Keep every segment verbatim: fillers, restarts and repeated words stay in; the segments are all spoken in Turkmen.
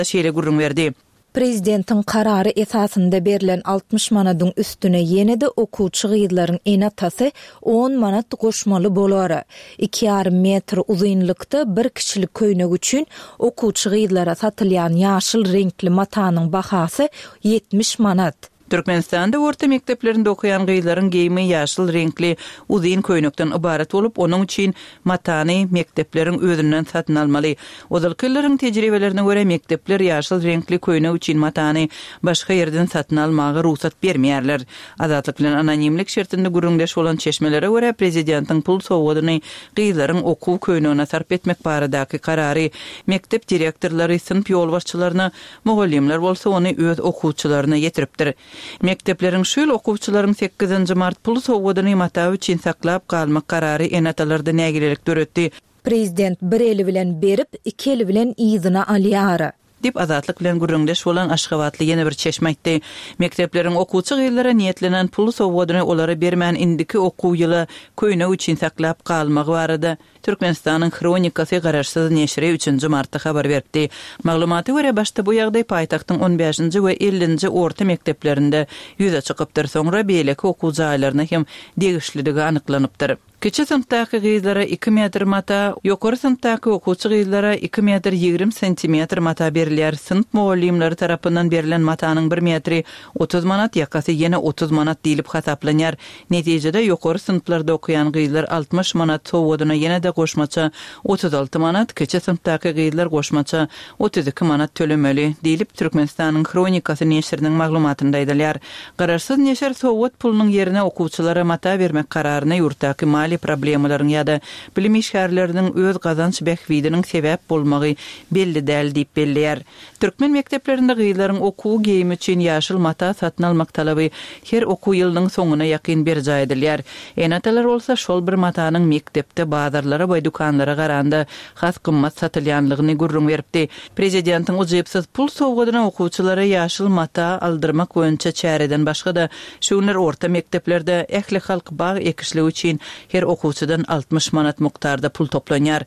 şeýle gurrun berdi. Prezidentin kararı esasında berilen altmış manatın üstüne yine de okuwçy gyzlaryň enatasy on manat goşmaly bolar. iki yarım metr uzunlukda bir kişilik köýnek üçin okuwçy gyzlara satylýan ýaşyl renkli matanyň bahasy yetmiş manat. Türkmenistanda orta mekteplerinde okuyan gyzlaryň giyimi ýaşyl renkli uzyn köýnekden ibaret bolup, onuň üçin matany mektepleriň özünden satyn almaly. Ozalkylaryň tejribelerine göre mektepler ýaşyl renkli köýnek üçin matany başga ýerden satyn almagy ruhsat bermeýärler. Azatlyk bilen anonimlik şertinde gurrundaş bolan çeşmelere göre prezidentiň pul sowgadyny gyzlaryň okuw köýnegine sarp etmek baradaky karary mektep direktorlary, sınıf ýolbaşçylaryna, mugallimler bolsa ony öz okuwçylaryna ýetiripdir. Mekteplerin şöyle okuwçylaryň sekizinji mart pul sowgadyny mataw üçin saklap galmak karary enatalarda nägilelik döretdi. Prezident bir eli bilen berip, iki eli bilen ýzyna alýar. Dip azatlyk bilen gurrundaş bolan Aşgabatly ýene bir çeşme aýtdy. Mekteplerin okuwçy gyzlara niýetlenen pul sowgadyny olara bermän indiki okuw ýyly köýnek üçin saklap galmagy barada Türkmenistanyň Kronikasy garaşsyz neşri üçinji martda habar berdi. Maglumaty göre başda bu ýagdaý paýtagtyň on beşinji we ellinji orta mekteplerinde ýüze çykypdyr. Soňra beýleki okuw jaýlaryna hem degişliligi anyklanypdyr. Kiçi sınıftaky gyzlara iki metr mata, ýokary sınıftaky okuwçy gyzlara iki metr ýigrim sentimetr mata berilýär. Sınıf mugallimleri tarapyndan berilen matanyň bir metri otuz manat, ýakasy ýene otuz manat diýilip hasaplanýar. Netijede ýokary sınıflarda okuyan gyzlar altmış manat sowgadyna ýene de goşmaça otuz alty manat, kiçi sınıftaky gyzlar goşmaça otuz iki manat tölemeli diýilip Türkmenistanyň Kronikasy neşriniň maglumatynda aýdylýar. Garaşsyz neşr sowgat pulunyň ýerine okuwçylara mata bermek kararyna ýurtdaky mali problemalaryň ýa-da bilim işgärleriniň öz gazanç bähwidiniň sebäp bolmagy belli däl diýip belleýär. Türkmen mekteplerinde gyzlaryň okuw geyimi üçin ýaşyl mata satyn almak talaby her okuw ýylynyň soňuna ýakyn berja edilýär. Enatalar bolsa şol bir matanyň mektepde bazarlara we dukanlara garanda has gymmat satylýanlygyny gurrun beripdi. Prezidentiň ujypsyz pul sowgadyna okuwçylara ýaşyl mata aldyrmak boýunça çäreden başga da şunlar orta mekteplerde ähli halk bag ekişligi üçin her okuwçydan altmış manat muktarda pul toplanýar.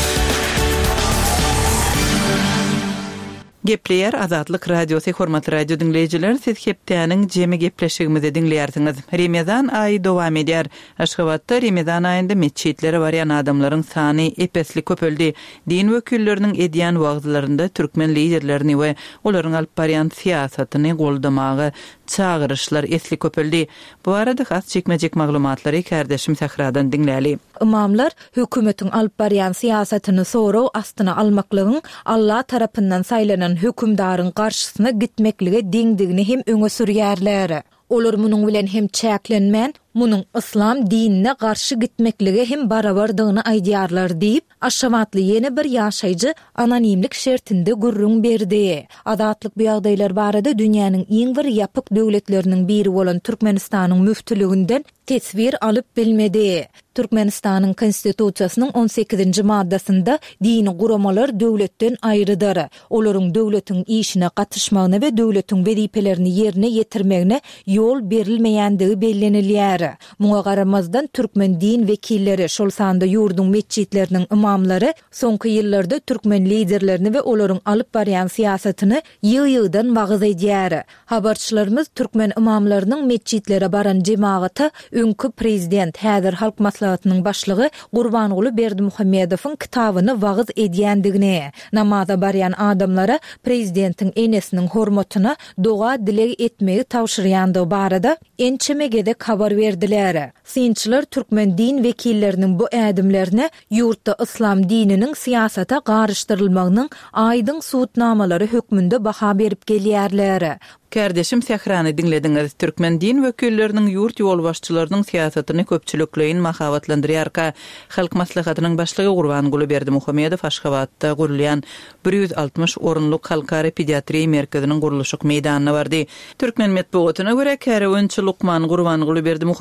Gepleýär Azatlyk radiosy, hormatly radio dinleýijiler, siz hepdäniň jemi gepleşigimizi dinleýärsiňiz. Remezan aýy dowam edýär. Aşgabatda Remezan aýynda meçhitlere barýan adamlaryň sany epesli köpeldi. Din wekilleriniň edýän wagtlarynda türkmen liderlerini we olaryň alyp barýan siýasatyny goldamagy çağırışlar esli köpeldi. Bu arada has çekmejek maglumatlary kardeşim Sahradan dinläli. Imamlar hökümetiň alyp barýan siýasatyny soraw astyna almaklaryň Allah tarapyndan saýlanan hükümdarın karşısına gitmeklige diňdigini hem öňe sürýärler. Olar munyň bilen hem çäklenmän, munyň islam dinine garşy gitmeklige hem barabardygyny aýdýarlar diýip Aşgabatly ýene bir ýaşaýjy anonimlik şertinde gurrun berdi. Azatlyk bu ýagdaýlar barada dünýäniň iň bir ýapyk döwletleriniň biri bolan Türkmenistanyň müftülüginden tesbir alyp bilmedi. Türkmenistanyň konstitusiýasynyň on sekizinji maddasynda dini guramalar döwletden aýrydyr. Olaryň döwletiň işine gatnaşmagyna we döwletiň wezipelerini ýerine ýetirmegine ýol berilmeýändigi bellenilýär. Muňa garamazdan türkmen din wekilleri şol sanda ýurdun meçhitleriniň imamlary soňky ýyllarda türkmen liderlerini we olaryň alyp barýan siýasatyny ýygy-ýygydan wagyz edýär. Habarçylarymys türkmen imamlarynyň meçhitlere baran jemaaty öňkü prezident häzir halk maslahatynyň başlygy Gurbanguly Berdimuhammedowyň kitabyny wagyz edýändigini, namaza barýan adamlara prezidentiň enesiniň hormatyna doga dilek etmegi tawşyrýandygy barada ençemegede habar berdiler. Sinçiler türkmen din wekilleriniň bu ädimlerine ýurtda islam dininiň siýasata garşdyrylmagynyň aýdyň suwtnamalary hökmünde baha berip gelýärler. Kardeşim Sahrany dinlediňiz. Türkmen din wekilleriniň ýurt ýolbaşçylarynyň siýasatyny köpçülikleýin mahabatlandyrýarka halk maslahatynyň başlygy Gurbanguly Berdimuhammedow Aşgabatda gurulýan bir yüz altmış orunluk halkara pediatriýa merkeziniň guruluşyk meýdanyna bardy. Türkmen medeniýetine görä Kärewençi Lukman Gurbanguly Berdimuhammedow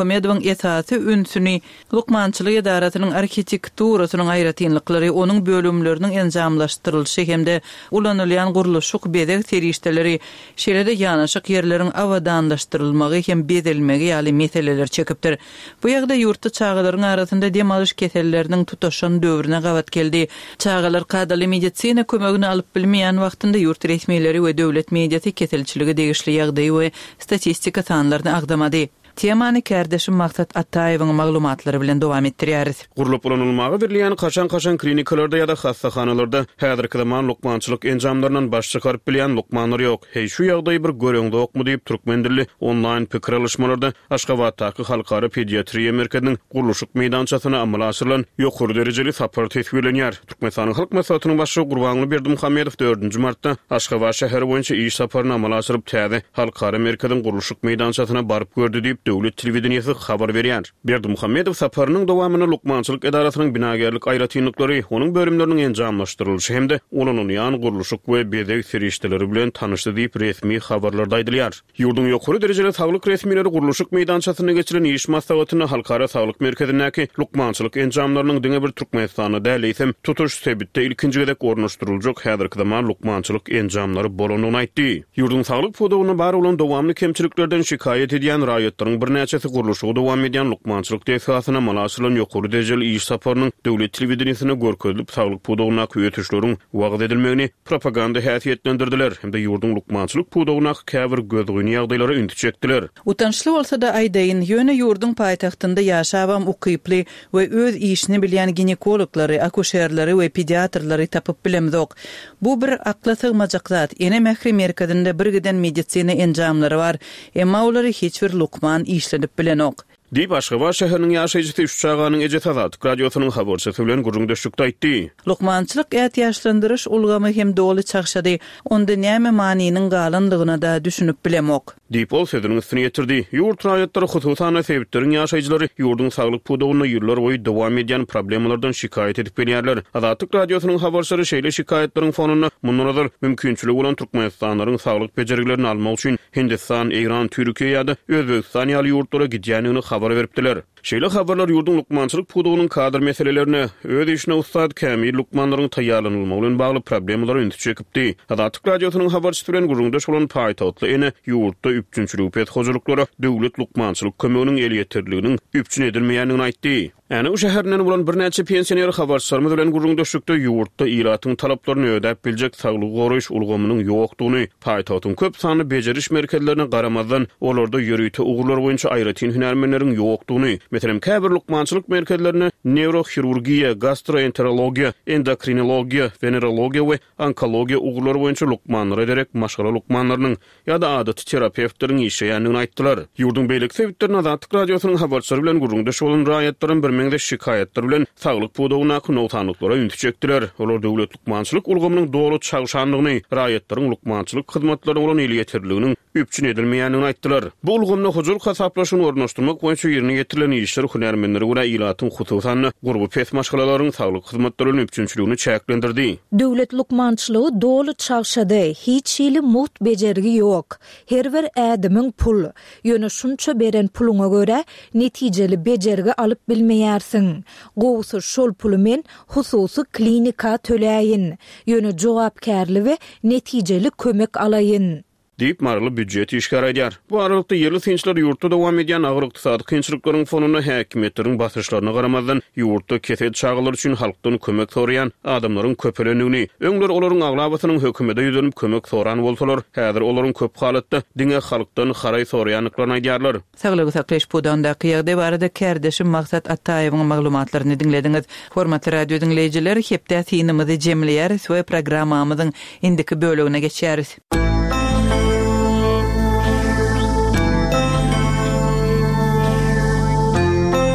Berdimuhammedowyň esasy ünsüni Lukmançylyk edaratynyň arhitekturasynyň aýratynlyklary, onuň bölümleriniň enjamlaşdyrylşy hemde ulanylýan gurulşyk bedek terişdeleri, şeýle-de ýanaşyk ýerleriň awadanlaşdyrylmagy hem bedelmegi ýaly meseleler çekipdir. Bu ýagda ýurtda çağalaryň arasynda dem alyş keselleriniň tutaşan döwrüne gawat geldi. Çağalar kadaly medisina kömegini alyp bilmeýän wagtynda ýurt resmiýetleri we döwlet mediasy keselçiligi degişli ýagdaý we statistika sanlaryny agdamady. Temany kardeşim Maksat Ataýewiň maglumatlary bilen dowam etdirýäris. Gurulup ulanylmagy berilýän kaçan-kaçan klinikalarda ýa-da hastahanalarda häzirki zaman lukmançylyk enjamlarynyň baş çykaryp bilýän lukmanlar ýok. Hey şu ýagdaý bir göreňdokmy diýip türkmendilli online pikir alışmalarda Aşgabatdaky Halkara Pediatriýa merkeziniň gurulşyk meýdançasyna amal aşyrylan ýokary derejeli sapar tetwirlenýär. Türkmenistanyň halk maslahatynyň başçy Gurbanly Berdimuhammedow dördünji martda Aşgabat şäheri boýunça iş saparyna amal aşyryp täze Halkara merkeziniň gurulşyk meýdançasyna baryp gördü diýip Döwlet telewizionyasy habar berýär. Berdimuhammedow saparynyň dowamyny Lukmançylyk edaratynyň binagerlik aýratynlyklary, onuň bölümleriniň enjamlaşdyrylşy hemde ulanylýan gurulşyk we bedek serişdeleri bilen tanışdy diýip resmi habarlarda aýdylýar. Ýurdun ýokary derejeli saglyk resmiýetleri gurulşyk meýdançasyna geçiren iş maslahatyny Halkara Saglyk Merkezindäki Lukmançylyk enjamlarynyň diňe bir Türkmenistana däleýsem tutuş sebitde ilkinji gedek ornaşdyryljak häzirki zaman Lukmançylyk enjamlary bolanyny aýtdy. Ýurdun saglyk podawyna bar bolan dowamly kemçiliklerden şikaýet edýän raýatlaryň bir näçesi gurulşy dowam edýän lukmançylyk tesasyna malasylan ýokary derejeli iş saparynyň döwlet telewizionysyna görkezilip saglyk podawyna köýetişleriň wagt edilmegini propaganda häsiýetlendirdiler hemde ýurdun lukmançylyk podawyna käbir gözgüni ýagdaýlary ünti çekdiler. Utançly bolsa da aýdaýyn ýöne ýurdun paýtagtynda ýaşabam ukyply we öz işini bilýän ginekologlary, akuşerleri we pediatrlary tapyp bilemzok. Bu bir akla sygmajak zat. Ene Mähri merkezinde bir giden medisina enjamlary bar. Emma olary hiç bir lukman işlenip bilenok. Diýip Aşgabat şäheriniň ýaşaýjysy üç çağanyň Ejetat radiosynyň habarçysy bilen gurrundaşlykda aýtdy. Lukmançylyk ýaşlandyryş ulgamy hem doly çagşady. Onda näme manynyň galandygyna da düşünüp bilemok. Diýip ol sözüniň üstüne ýetirdi. Ýurt raýatlary hususan sebäpleriň ýaşaýjylary ýurdun saglyk podawyna ýyllar boýy dowam edýän problemlerden şikaýet edip berýärler. Azatlyk radiosynyň habarçylary şeýle şikaýetleriň fonuny mundan mümkinçiligi bolan Türkmenistanyň saglyk bejerilerini almak üçin Hindistan, Iran, Türkiýe ýa-da Özbekistan ýaly ýurtlara gidýänini habar beripdiler. Şeýle habarlar ýurdun lukmançylyk podawynyň kadr meselelerini, öz işine ustad Kamil lukmanlaryň taýýarlanylmagy bilen bagly problemlary ünti çekipdi. Azatlyk radiosynyň habarçysy bilen gurrundaş bolan paýtagtly ene ýurtda üçüncü pet hojuluklary döwlet lukmançylyk kömeginiň eliýetdirliginiň üçin edilmeýänini aýtdy. Ene o şäherden bolan bir näçe pensioner habarçylar bilen gurrundaşlykda ýurtda ýylatyň talaplaryny ödäp biljek saglyk goraýyş ulgamynyň ýokdugyny, paýtagtyň köp sany bejeriş merkezlerine garamazdan olarda ýörüýte ugurlar boýunça aýratyn hünärmenleriň ýokdugyny, meselem käbir lukmançylyk merkezlerine neurohirurgiýa, gastroenterologiýa, endokrinologiýa, venerologiýa we onkologiýa ugurlar boýunça lukmanlar ederek maşgala lukmanlarynyň ýa-da adaty terapewtleriň işleýänini aýtdylar. Ýurdun beýlik sebäplerini Azatlyk radiosynyň habarçylary bilen gurrundaş bolan raýatlaryň bir mende şikaýetler bilen saglyk podawyna nowtanlyklara ünti çekdiler. Olar döwlet lukmançylyk ulgamynyň dogry çagşandygyny, raýatlaryň lukmançylyk hyzmatlaryna bolan eliýetdirliginiň üpçün edilmeýänini aýtdylar. Bu ulgamda huzurlyk hasaplaşyny ornaşdyrmak boýunça ýerine getirilen işler hünärmenleri we ýylatyň hususan gurby pes maşgalalaryň saglyk hyzmatlarynyň üpçünçiligini çäklendirdi. Döwlet lukmançylygy dogry çagşady, hiç ýyly mut bejerigi ýok. Her bir ädimiň pul, ýöne şunça beren puluňa görä netijeli bejerigi alyp bilmeýärsiň. Gowsy şol pulu men hususy klinika töläýin. Ýöne jogapkärli we netijeli kömek alaýyn. Diýip marly büdjet işgär edýär. Bu aralykda ýerli synçlar ýurtda dowam edýän agyr ykdysady kynçylyklaryň fonuny häkimetleriň basyşlaryna garamazdan ýurtda kesel çağlar üçin halkdan kömek soraýan adamlaryň köpelenigini, öňler olaryň aglabasynyň hökümete ýüzenip kömek soran bolsalar, häzir olaryň köp halatda diňe halkdan haray soraýanlyklaryny aýdýarlar. Saglyk saklaş podawndaky ýagdaý barada kardeşim Maksat Ataýewiň maglumatlaryny dinlediňiz. Hormatly radio dinleýijiler, hepde synymyzy jemleýär we programmamyzyň indiki bölegine geçýäris.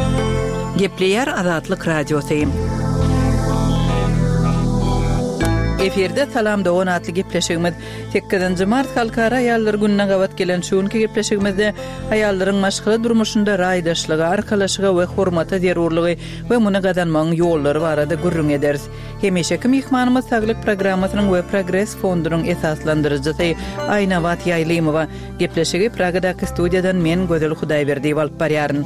Gepleýär Azatlyk radiosy. Eferde salam da on atlı gepleşigimiz sekizinji mart halkara aýallar gününe gawat gelen şuňky gepleşigimizde aýallaryň maşgala durmuşynda raýdaşlygy, arkalaşyga we hormata zerurlygy we muny gazanmagyň ýollary barada gurrun ederiz. Hemişeki mihmanymyz Saglyk programmasynyň we Progress fondunyň esaslandyrjysy Aýna Wat Ýaýlymowa. Gepleşigi Pragadaky studiýadan men Gözel Hudaýberdiýew alyp barýaryn.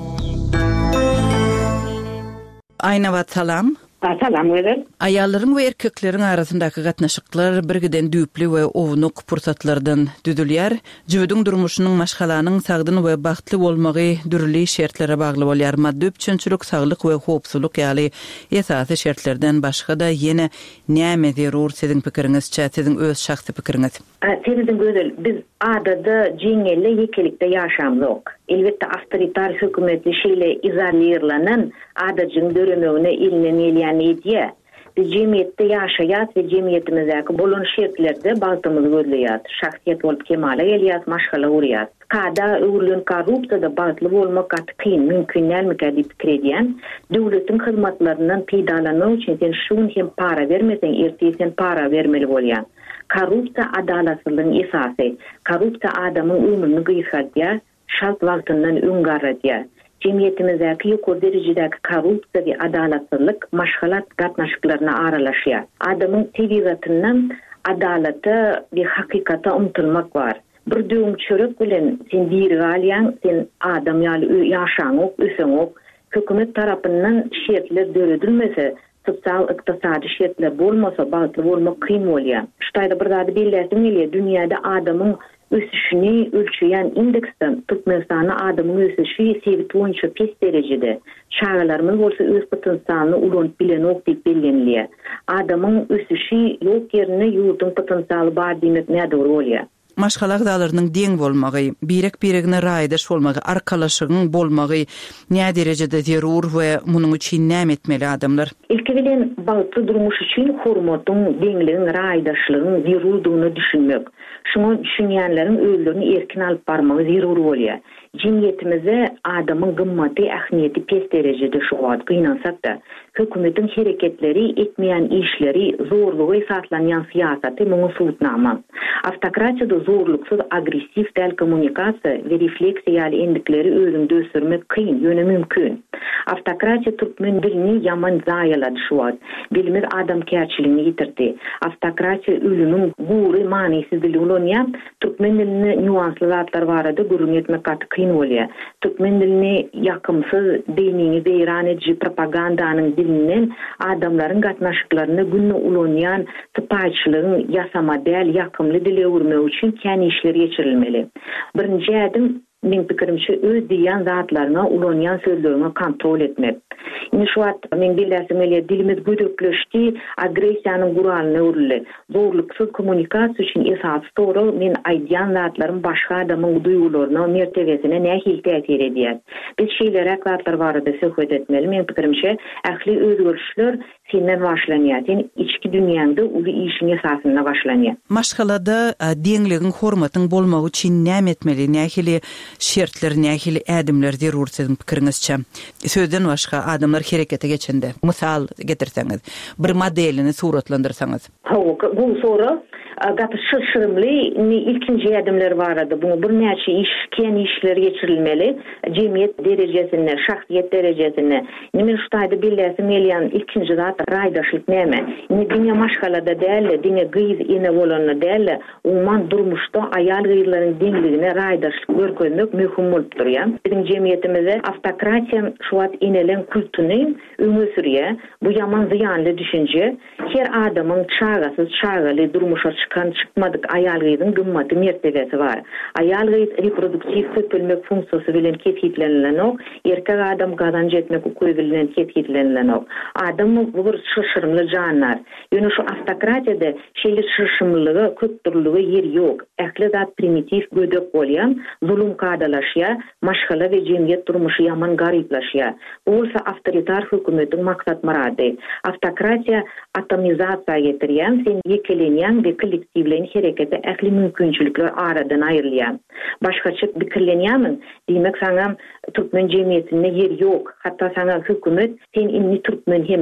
Aýna Wat, salam. Salam Gözel. Aýallaryň we erkekleriň arasyndaky gatnaşyklar birgiden düýpli we ownuq pursatlardan düdülýär. Jüwüdiň durmuşynyň maşgalanyň sagdyny we bagtly bolmagy dürli şertlere bagly bolýar. Maddi üçinçilik, saglyk we howpsuzlyk ýaly esasy şertlerden başga da ýene näme zerur siziň pikiriňizçe, siziň öz şahsy pikiriňiz? Senin Gözel, biz adada jeňelle ýekelikde ýaşamyk. Elbetde awtoritar hökümetli şeýle izolirlanan adadyň döremegine ilinen elýän edýär. Biz jemgyýetde ýaşaýat we jemgyýetimizdäki bolan şertlerde bagtymyzy gözleýär. Şahsiýet bolup kemale gelýär, maşgala urýar. Kada öwrülen korrupsiýada bagtly bolmak gatykyn mümkin näme diýip pikirýän. Döwletiň hyzmatlaryndan peýdalanyň üçin sen şuň hem para bermeseň, ertesi sen para bermeli bolýan. Korrupsiýa adalatsyzlygyň esasy. Korrupsiýa adamyň ömrüni gysgatýar, şart wagtyndan öňgarýar. Cemiyetimizdäki ýokary derejedäki korrupsiýa we adalatsızlyk maşgalat gatnaşyklaryna aralaşýar. Adamyň tebigatyndan adalata we hakykata umtylmak bar. Bir düýüm çörek bilen sen bir galýan, sen adam ýaly ýaşaňok, öseňok, hökümet tarapyndan şertler döredilmese, sosial ykdysady şertler bolmasa, bagtly bolmak kyn bolýar. Ştaýda bir zady belläsem gelýär, dünýäde adamyň ösüşini ölçüyen indeksden Türkmenistan'a adamın ösüşü sevgi boyunca pis derecede. Çağlarımız bolsa öz potansialini ulanyp bilen ok diýip bellenilýär. Adamın ösüşü ýok ýerine ýurdun potansialy bar diýmek näde bolýar? Maşgala agdalarynyň deň bolmagy, birek-biregine raýdaş bolmagy, arkalaşygyň bolmagy näme derejede zerur we munyň üçin näme etmeli adamlar? Ilki bilen bagtly durmuş üçin hormatyň, deňligiň, raýdaşlygyň zerurdygyny düşünmek. Şuňa düşünýänleriň özlerini erkin alyp barmagy zerur bolýar. Cemiyetimize adamın gymmaty, ähmiýeti pes derejede şuwat gynansak da, hökümetiň hereketleri, etmeýän işleri, zorlugy esaslanýan siýasaty muňa suwutnama. Awtokratiýada zorluksyz, agressiv däl kommunikasiýa we refleksiýa ýaly endikleri özüňde ösürmek kyn, ýöne mümkin. Awtokratiýa türkmen dilini ýaman zaýalady şuwat. Dilimiz adamkärçiligini ýitirdi. Awtokratiýa ölümüň gury, manysizligi bolanýar. Türkmen dilini nüansly zatlar barada gurrun etmek kyn bolýar. Türkmen dilini ýakymsyz, beýnini beýran edici propagandanyň dilinden adamlaryň gatnaşyklaryny günne ulanýan typaçylygyň ýasama däl ýakymly dile öwürmek üçin kän işler geçirilmeli. Birinji ädim men pikirimçe öz diýen zatlaryna ulanýan sözlerine kontrol etmek. Indi şu wagt men billäsim gelýär, dilimiz gödökleşdi, agresiýanyň guralyna öwrüldi. Zorluksyz kommunikasiýa üçin esas tory men aýdýan zatlaryň başga adamyň duýgularyna, mertebesine nähil täsir edýär. Biz şeýler zatlar barada söhbet etmeli. Men pikirimçe ähli özgörüşler senden başlanýar. Sen içki dünýäňde uly işiň esasyna başlanýar. Maşgalada deňligiň, hormatyň bolmagy üçin näme etmeli? Nähili şertler, nähili ädimler zerur siziň pikiriňizçe? Sözden başga adamlar herekete geçende misal getirseňiz, bir modelini suratlandyrsaňyz. Bu soru gatı şaşırımly, ilkinji ädimler barada. Bunu bir näçe iş, kän işler geçirilmeli, jemgyýet derejesinde, şahsiýet derejesinde. Nimen şutaýda billäsim gelýän ilkinji zat raýdaşlyk näme? Indi diňe maşgalada däl, diňe gyz ene bolanyny däl, umman durmuşda aýal gyzlaryň deňligine raýdaşlyk görkezmek möhüm bolup durýar. Biziň jemgyýetimizde awtokratiýa şu wagt enelen kultuny öňe sürýär. Bu ýaman ziýanly düşünje. Her adamyň çagasyz, çagaly durmuşa çykan çykmadyk aýal gyzyň gymmaty mertebesi bar. Aýal gyz reproduktiw köpelmek funksiyasy bilen ketgitlenlen ok, erkek adam gazanç etmek ukuwy bilen ketgitlenlen ok. Adam bu bir şaşyrmly janlar. Ýöne şu awtokratiýada şeýle şaşyrmlygy, köpdürlügi ýeri ýok. Ähli zat primitiv gödök bolýan, zulum kadalaşýar, maşgala we jemgyýet durmuşy ýaman garyplaşýar. Bu bolsa awtoritar hökümetiň maksat marady. Awtokratiýa atomizatsiýa getirýän, sen ýekelenýän we kollektiwleň hereketi ähli mümkinçilikler aradan aýrylýar. Başgaça pikirlenýärmi? Diýmek saňa türkmen jemgyýetinde ýer ýok. Hatda saňa hökümet sen inni türkmen hem däl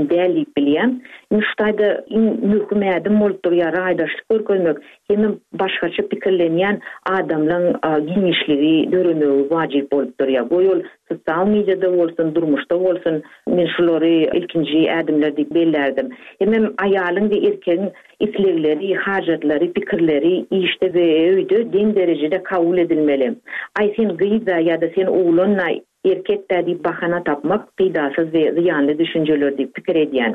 edip bilýän. Müştaýda möhümädim bolupdyr ýa raýdaşlyk görkezmek, hem başgaça pikirlenýän adamlaryň giňişligi görünmegi wajyp bolupdyr ýa. Bu ýol sosial mediada bolsun, durmuşda bolsun, men şolary ilkinji ädimler diýip bellerdim. Hem aýalyň we erkegiň islegleri, hajatlary, pikirleri işde we öýde deň derejede kabul edilmeli. Ay sen gyýda ýa-da sen oglunna erkekde diýip bahana tapmak pydasyz we ziyanly düşünjeler diýip pikir edýän.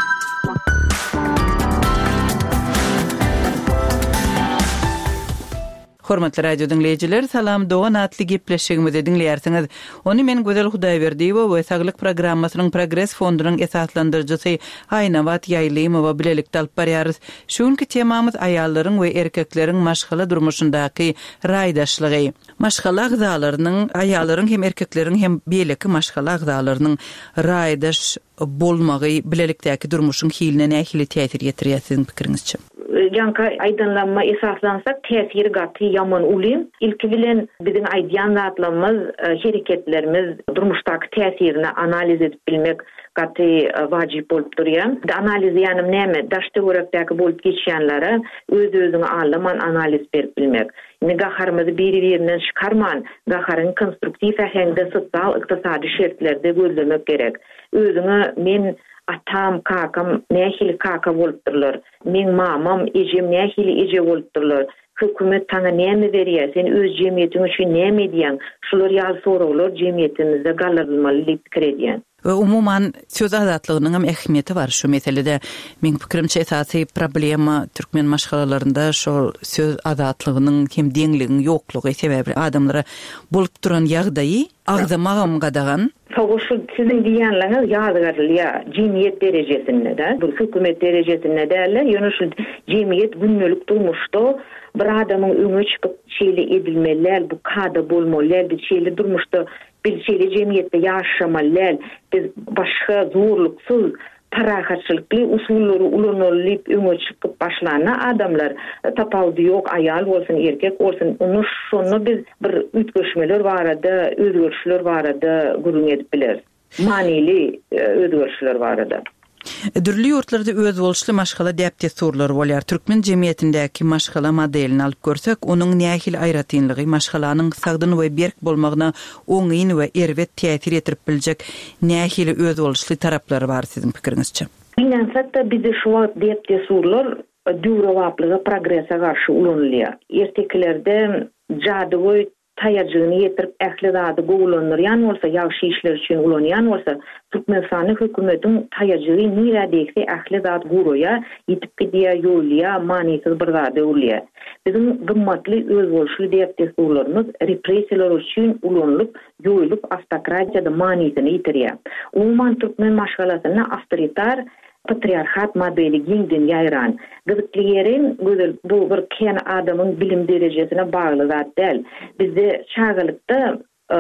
Hormatly radio dinleyijiler, salam, Doğan atly gepleşigimizi dinleýärsiňiz. Onu men Gözel Hudaýberdiýewa we Saglyk programmasynyň Progress fondunyň esaslandyrjysy Haýnawat Ýaýlymowa bilelikde alyp barýarys. Şuňky temamyz aýallaryň we erkekleriň maşgala durmuşyndaky raýdaşlygy. Maşgala agzalarynyň, aýallaryň hem erkekleriň hem beýleki maşgala agzalarynyň raýdaş bolmagy bilelikdäki durmuşyň hiline nähili täsir ýetirýär pikiriňizçe? Janka aydınlanma esaslansak tesiri gatı yaman ulim. İlki bilen bizim aydyan zatlarımız, şirketlerimiz durmuşdaki tesirini analiz edip bilmek gatı vacip bolup durýar. Analiz ýanym näme? Daşty görekdäki bolup geçýänlere öz özüňe alaman analiz berip bilmek. Ne gaharymyzy bir-birinden çıkarman, gaharyň konstruktiv ähengde sosial ykdysady şertlerde gözlemek gerek. Özüňe men atam, kakam nähili kaka bolupdyrlar. Men mamam, ejem nähili eje bolupdyrlar. Hökümet taňa näme berýär? Sen öz jemgyýetiň üçin näme edýän? Şular ýaly soralar jemgyýetimizde galarylmaly diýip pikir edýän. Ve umuman söz azatlygynyň hem ähmiýeti var şu meselede. Men pikirimçe esasy problema türkmen maşgalalarynda şol söz azatlygynyň hem deňliginiň ýoklugy sebäpli adamlara bolup duran ýagdaýy agzamagam gadagan. Soguşu sizin diýenleriniz ýadygarlyğa jemgyýet derejesinde de, bu hökümet derejesinde däler, ýöne şu jemgyýet günnelik durmuşda bir adamyň öňe çykyp şeýle edilmeler, bu kada bolmalar, bir şeýle durmuşda bir şeýle jemgyýetde ýaşamalar, biz başga zorluksyz parahatçylykly usullary ulanyp öňe çykyp başlana adamlar tapawdy ýok, aýal bolsun, erkek bolsun, onu şonu biz bir ütgeşmeler barada, özgörüşler barada gurun edip biler. Manili özgörüşler barada. Dürli ýurtlarda öz bolşly maşgala däpde sorlar bolýar. Türkmen jemgyýetindäki maşgala modelini alyp görsek, onuň nähili aýratynlygy maşgalanyň sagdyn we berk bolmagyna oňyn we erwet täsir etdirip biljek nähili öz bolşly taraplary bar siziň pikiriňizçe. Bilensekde bizde şu wagt däpde sorlar döwrewaplygy progressa garşy ulanylýar. Erteklerde jady taýajyny ýetirip ähli zady gowulanýan bolsa, ýagşy işler üçin ulanýan bolsa, Türkmenistany hökümetiň taýajyny niredekse ähli zady gowurýa, ýetip gidýär, ýolýa, manysyz bir zady bolýar. Bizim gymmatly öz bolşy diýip sorularymyz repressiýalar üçin ulanylyp, ýoýulyp, astokratiýada manysyny ýitirýär. Umuman Türkmen maşgalasyny awtoritar patriarhat modeli giňden ýaýran. Gyzyklyýerin gözel bu bir ken adamyň bilim derejesine bagly zat däl. Bizde şagylykda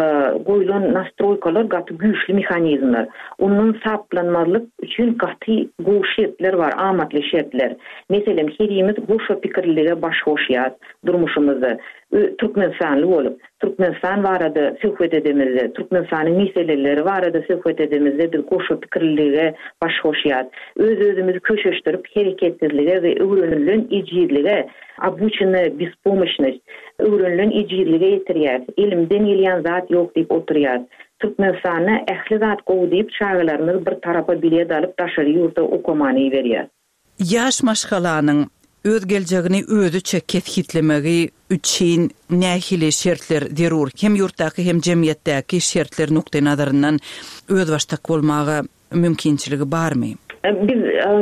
goýulan nastroykalar gaty güýçli mexanizmler. Onun saplanmalyk üçin gaty gowy şertler bar, amatly şertler. Meselem herimiz goşa pikirlige baş hoşýar durmuşymyzda. Türkmenistanly bolup, Türkmenistan barada söhbet edemizde, Türkmenistanyň meseleleri barada söhbet edemizde bir goşa pikirlige baş hoşýar. Öz özümizi köşeşdirip hereketsizlige we öwrenilen ejizlige, abuçyny bispomощность, öwrenilen ejizlige ýetirýär. Ilimden gelýän zat ýok diýip oturýar. Türkmenistany ähli zat gowy diýip şagylarymyz bir tarapa bilet alyp daşary ýurda okumany berýär. Ýaş maşgalanyň öz geljegini özü çeketlemegi üçin nähili şertler derur. Hem ýurtdaky hem jemgyýetdäki şertler nukta nazaryndan öz başdak bolmagy mümkinçiligi barmy? Biz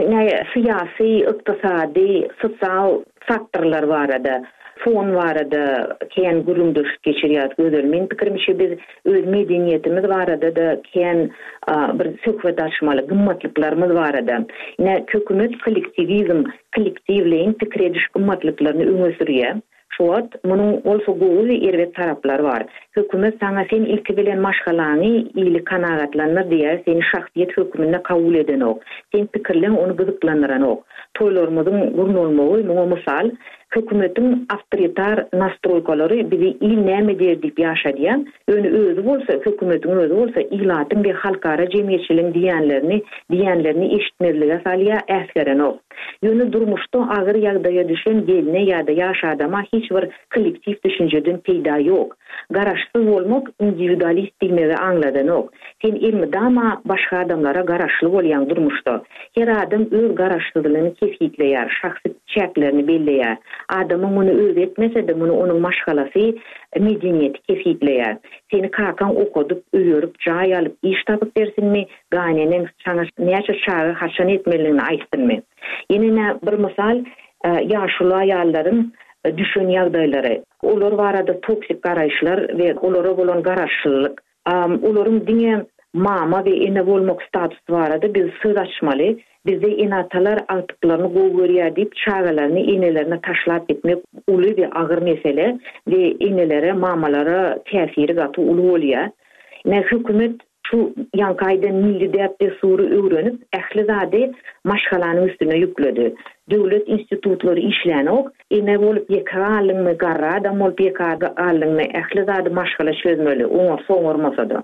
syýasy, ykdysady, sosial faktorlar barada, fon barada ken gurumduş geçirýär gözler. Men pikirimçe biz öz medeniýetimiz barada da ken bir söhbet açmaly, gymmatlyklarymyz barada. Ne hökümet kollektivizm, kollektivleýin pikir ediş gymmatlyklaryny öňe sürýär. Şuat, munyň olsa gowy erwet taraplar var. Hökümet saňa sen ilki bilen maşgalany ýyly kanagatlanýar diýär, seni şahsiýet hökümine kabul eden ok. Sen pikirleň onu gyzyklandyran ok. Toýlarymyzyň gurnulmagy, muňa mysal, hökümetin avtoritar nastroykalary bizi il näme derdip ýaşadýan, öňe özü bolsa, hökümetin özü bolsa ilatyň we halkara jemgyýetçiligiň diýenlerini, diýenlerini eşitmezlige salýa äsgerenok. Ýöne durmuşda agyr ýagdaýa düşen geline ýa-da ýaş adama hiç bir kollektiv düşünjeden peýda ýok. Garaşsyz bolmak individualist diýmegi angladanok. Sen ilmidama başga adamlara garaşly bolýan durmuşda. Her adam öz garaşsyzlygyny kesgitleýär, şahsy çäklerini belleýär. Adamın bunu öz etmese de bunu onun maşgalasy medeniyeti kesgitleýär. Seni kakan okudup, öýürüp, jaý alyp, iş tapyp bersinmi, gaýnenin sana näçe çagy haçan etmeliligini aýtdyrmy? Ýene bir misal, ýaşly aýallaryň düşen ýagdaýlary. Olar barada toksik garaşlar we olara bolan garaşçylyk, olaryň diňe mama we ene bolmak statusy barada biz söz açmaly. Bizde enatalar altyklaryny gowy görýär diýip çagalaryny enelerini taşlap gitmek uly we agyr mesele we enelere mamalara täsiri gaty uly bolýar. Ne hökümet şu ýankaýda milli däpde sury öwrenip ähli maşgalanyň üstüne ýükledi. Döwlet institutlary işlenok, ene bolup ýekarlygyny garra da mol ýekarlygyny ähli zady maşgala çözmeli, oňa soňurmasa da.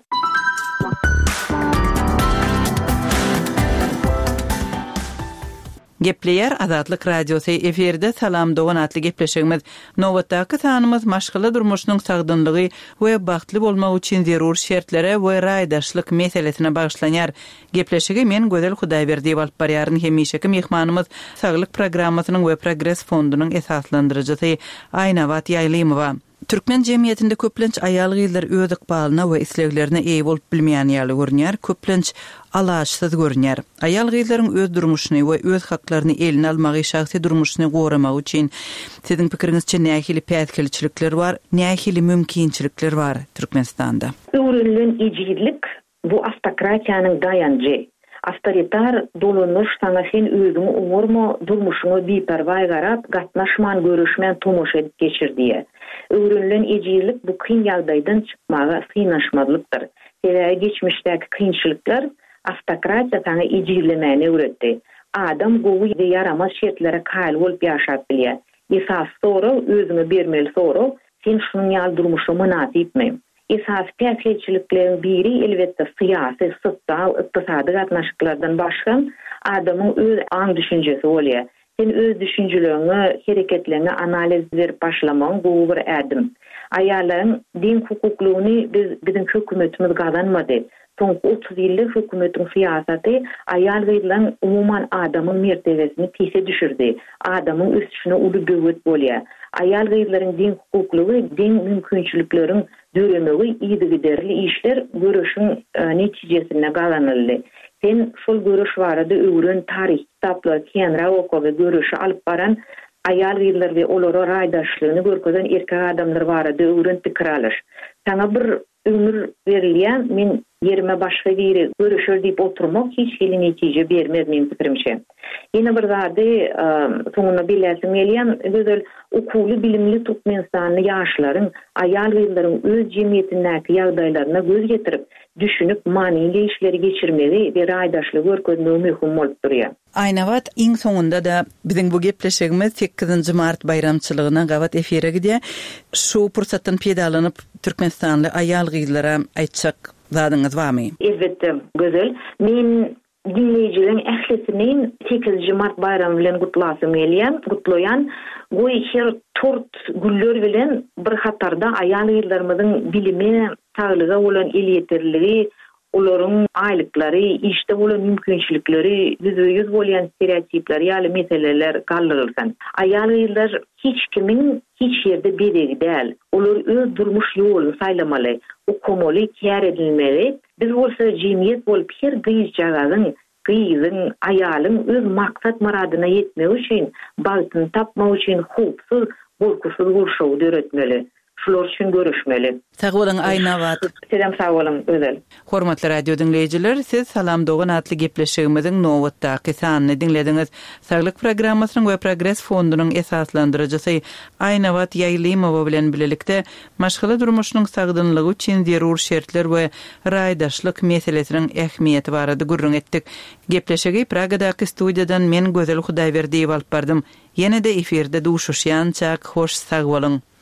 Gepleyer Azatlyk Radiosu eferde salam dogan atly gepleşigimiz nowatdaky tanymyz maşgala durmuşynyň sagdynlygy we bagtly bolmak üçin zerur şertlere we raýdaşlyk meselesine bagşlanýar. Gepleşigi men Gözel Hudaýberdi bolup barýaryn hemişeki mehmanymyz Saglyk programmasynyň we Progress fondunyň esaslandyrjysy Aýnawat Ýaýlymowa. Türkmen jemgyýetinde köplenç aýal gyzlar öz ykbalyna we isleglerine eý bolup bilmeýän ýaly görnýär, köplenç alaçsyz görnýär. Aýal gyzlaryň öz durmuşyny we öz haklaryny eline almagy, şahsy durmuşyny goramak üçin siziň pikiriňizçe nähili päskelçilikler bar, nähili mümkinçilikler bar Türkmenistanda? Öwrülen ejizlik bu avtokratiýanyň dayanjy. Avtoritar dolunuş sana sen özüňi umurma, durmuşyňy biperway garap, gatnaşman, görüşmän, tomoş edip geçirdiýe. Öwrülen ejizlik bu kyn ýagdaýdan çykmaga synaşmadlykdyr. Sebäbi geçmişdäki kynçylyklar avtokratiýa sana ejizlemeni öwretdi. Adam gowy we yaramaz şertlere kaýl bolup ýaşap bilýär. Esas soru özüňe bermeli soru, sen şunuň ýaly durmuşy münasipmi? Esas täsirçilikleriň biri elbetde syýasy, sosial, ykdysady gatnaşyklardan başga adamyň öz aň düşünjesi bolýar. Sen öz düşünjelerini, hereketlerini analiz berip başlamaň gowy bir ädim. Aýallaryň din hukuklugyny biz biziň hökümetimiz gazanmady. Soňky otuz ýyllyk hökümetiň syýasaty aýal gyzlaryň umuman adamyň mertebesini pise düşürdi. Adamyň üstüne uly göwet bolýar. Aýal gyzlaryň din hukuklugy, din mümkinçilikleriň döremegi ýygy-derli işler görüşüň netijesine gazanyldy. Sen şol görüş barada öwren tarih kitaplar, kenra okup we görüşi alyp baran aýal gyzlar we olara raýdaşlygyny görkezen erkek adamlar barada öwren pikir alyş. Sana bir ömür berilýän, men yerime başga biri görüşür diýip oturmak hiç hili netije bermez men pikirimçe. Ýene bir zady soňuna bilesim gelýän, gözel okuly bilimli Türkmenistanyň ýaşlaryň aýal gyzlaryň öz jemgyýetindäki ýagdaýlaryna göz getirip, düşünüp manyly işleri geçirmeli we raýdaşlyk görkezmegi möhüm bolup durýar. Aýnawat iň soňunda da biziň bu gepleşigimiz sekizinji mart bayramçylygyna gawat efire gidýär. Şu pursatdan peýdalanyp Türkmenistanly aýal gyzlara aýtjak zadyňyz barmy? Elbetde, gözel. Men dinleýijilerin ählisini sekizinji mart bayramy bilen gutlasym gelýän, gutlaýan. Bu her tort güller bilen bir hatarda aýal gyzlarymyzyň bilimi, saglyga bolan el ýeterligi, olaryň aýlyklary, işte bolan mümkinçilikleri, yüz bolýan stereotipler ýaly meseleler galdyrylsan. Aýal gyzlar hiç kimin hiç ýerde bedegi däl. Olar öz durmuş ýoluny saýlamaly, okumaly, kär edilmeli. Biz bolsa jemgyýet bolup her gyýyş jagadyň gyýyň, aýalyň öz maksat muradyna ýetmek üçin, bagtyny tapmak üçin hupsuz, gorkusuz gurşawy öğretmeli. şular üçin görüşmeli. Sag bolan Aynabat. Selam sağ olun özel. Hormatly radio dinleyijiler, siz Salam Dogan atly gepleşigimiziň nowatdaky sanyny dinlediňiz. Saglyk programmasynyň we Progress fondunyň esaslandyrjysy Aynabat Ýaýlymowa bilen bilelikde maşgala durmuşynyň sagdynlygy üçin zerur şertler we raýdaşlyk meselesiniň ähmiýeti barada gurrun etdik. Gepleşigi Pragadaky studiýadan men Gözel Hudaýberdiýew alyp bardym. Ýene-de eferde duşuşýan çak hoş sag bolun.